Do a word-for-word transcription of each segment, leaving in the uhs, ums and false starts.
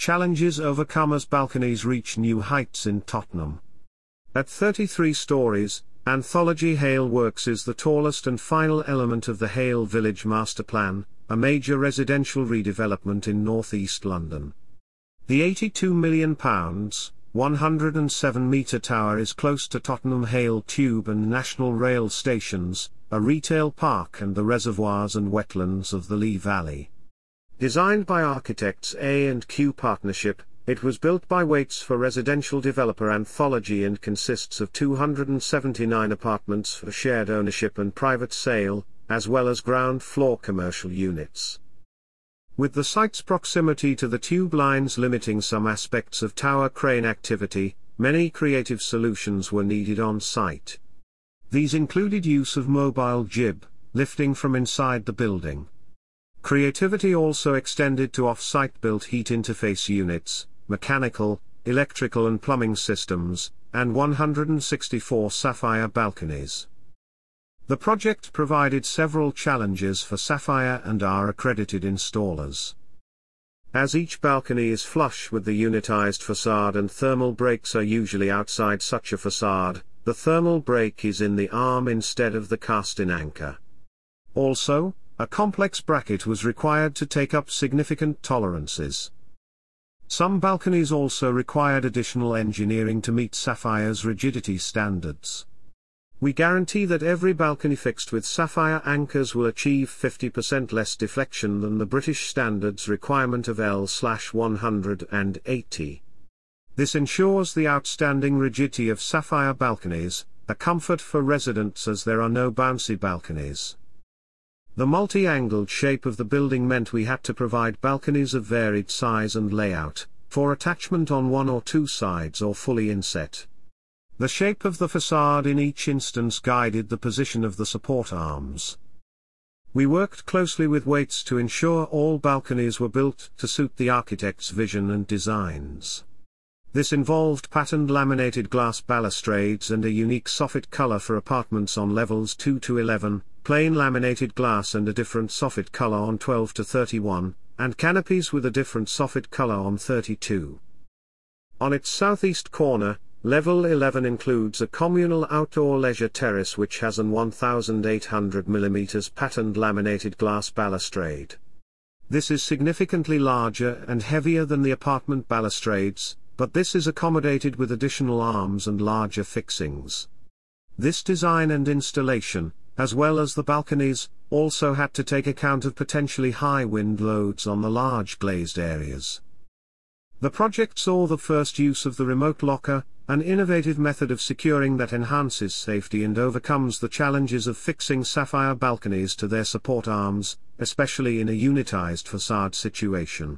challenges overcome as balconies reach new heights in Tottenham. At thirty-three stories, Anthology Hale Works is the tallest and final element of the Hale Village Master Plan, a major residential redevelopment in north-east London. The eighty-two million pounds, one hundred seven metre tower is close to Tottenham Hale Tube and National Rail stations, a retail park and the reservoirs and wetlands of the Lee Valley. Designed by Architects A and Q Partnership, it was built by Waits for residential developer Anthology and consists of two hundred seventy-nine apartments for shared ownership and private sale, as well as ground floor commercial units. With the site's proximity to the tube lines limiting some aspects of tower crane activity, many creative solutions were needed on site. These included use of mobile jib, lifting from inside the building. Creativity also extended to off-site built heat interface units, mechanical, electrical and plumbing systems, and one hundred sixty-four sapphire balconies. The project provided several challenges for Sapphire and our accredited installers. As each balcony is flush with the unitized facade and thermal breaks are usually outside such a facade, the thermal break is in the arm instead of the cast-in anchor. Also, a complex bracket was required to take up significant tolerances. Some balconies also required additional engineering to meet Sapphire's rigidity standards. We guarantee that every balcony fixed with Sapphire anchors will achieve fifty percent less deflection than the British standards requirement of L one hundred eighty. This ensures the outstanding rigidity of Sapphire balconies, a comfort for residents as there are no bouncy balconies. The multi-angled shape of the building meant we had to provide balconies of varied size and layout, for attachment on one or two sides or fully inset. The shape of the facade in each instance guided the position of the support arms. We worked closely with Waits to ensure all balconies were built to suit the architect's vision and designs. This involved patterned laminated glass balustrades and a unique soffit color for apartments on levels two to eleven, plain laminated glass and a different soffit color on twelve to thirty-one, and canopies with a different soffit color on thirty-two. On its southeast corner, level eleven includes a communal outdoor leisure terrace which has an eighteen hundred millimeter patterned laminated glass balustrade. This is significantly larger and heavier than the apartment balustrades, but this is accommodated with additional arms and larger fixings. This design and installation, as well as the balconies, also had to take account of potentially high wind loads on the large glazed areas. The project saw the first use of the remote locker, an innovative method of securing that enhances safety and overcomes the challenges of fixing Sapphire balconies to their support arms, especially in a unitized facade situation.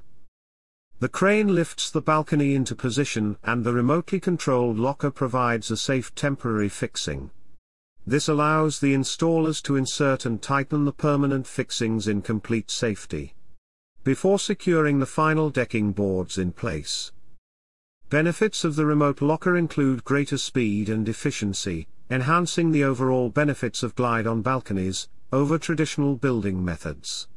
The crane lifts the balcony into position and the remotely controlled locker provides a safe temporary fixing. This allows the installers to insert and tighten the permanent fixings in complete safety, before securing the final decking boards in place. Benefits of the remote locker include greater speed and efficiency, enhancing the overall benefits of glide-on balconies over traditional building methods.